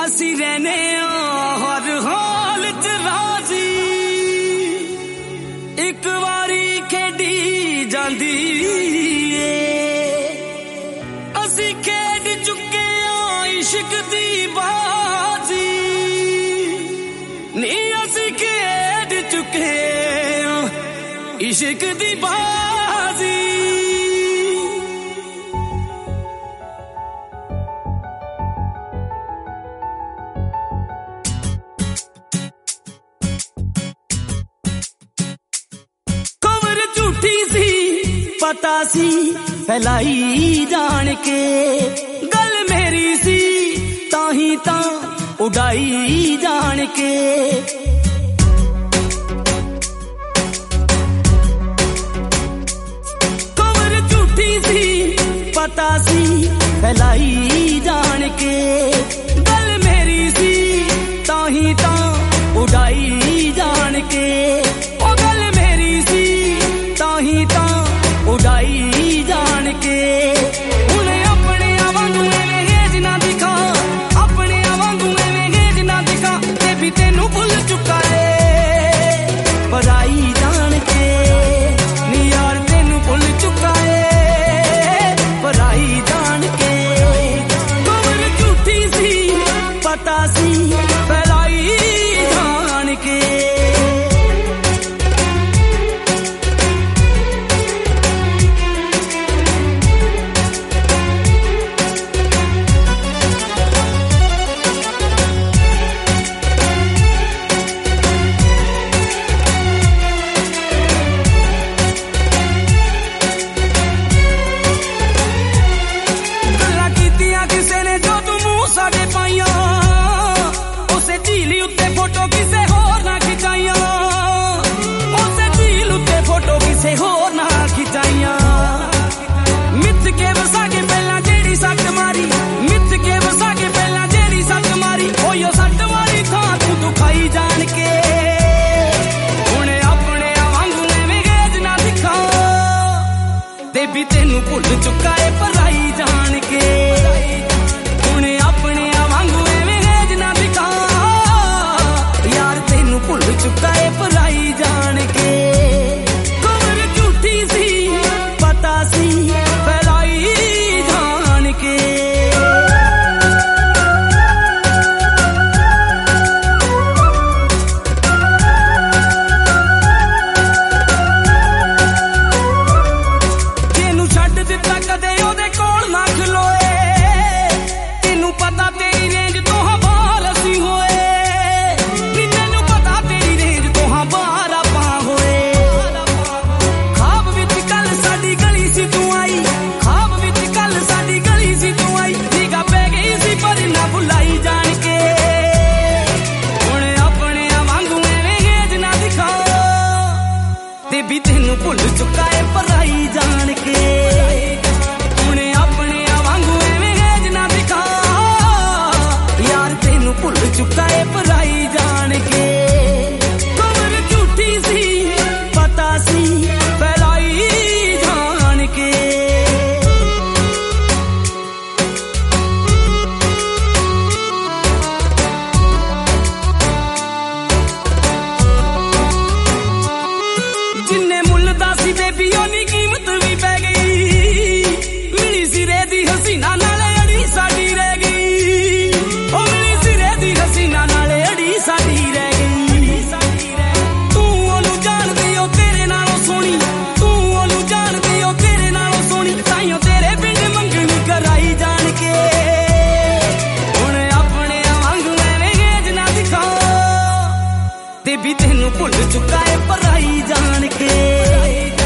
असी रहने हर हाल च राजी, एक बारी खेडी जांदी असी खेड चुके इश्क दी बाजी, नी असी खेड चुके इश्क दी बाजी। झूठी सी पता सी फैलाई जान के, गल मेरी सी ताही ता उड़ाई जान के। खबर झूठी सी पता सी फैलाई जान के, गल मेरी सी ताही ता उड़ाई जान के। उड़ाई जान के उन्हें अपने वांगू एवें गेज ना दिखा, अपने वांगू एवें गेज ना दिखा, ते भी तेनू भुल चुका है पराई जान के। नी यार तेनू भुल चुका है पराई जान के। खबर झूठी सी पता सी फैलाई जान के। फोटो किसे होर ना खिचाइया, उसे झील उत्ते फोटो किसे होर ना खिचाइया। मिथ के वसा के पहला जेड़ी सट मारी, मिथ के वसा के पहला जेड़ी सट मारी, ओयो सट वाली था तू दुखाई जान के। हुणे अपने वांगू एवें गेज ना दिखा, ते भी तेनू भुल चुका है पराई जान के। हुणे अपने वांगू एवें गेज ना दिखा, भुल चुका है पराई जान के। खबर झूठी सी पता सी फैलाई जान के। तेनू छड्ड दिता कदे ओदे कोल ना खलोए, तेनू पता तेरी रेंज तो बाहर असी होए। भी तेनू भुल चुका है पराई जान के। उन्हें अपने वांगू एवें गेज ना दिखा, यार तेनू भुल चुका है पराई जान के। खबर झूठी सी पता सी फैलाई जान के। जिन्ने मुल दासी बेबी ओनी कीमत भी पै गई, मिली सिरे दी हसीना नाले अड़ी साडी रह गई। ओ मिली सिरे दी हसीना नाले अड़ी साडी रह गई। तू ओनू जानदी ओ तेरे नालों सोहनी, तू ओनू जानदी ओ तेरे नालों सोहनी, ताइयों तेरे पिंड मंगनी कराई जान के। हुण अपने वांगू एवें गेज ना दिखा, ते भी तेनू भुल चुका है पराई जान के।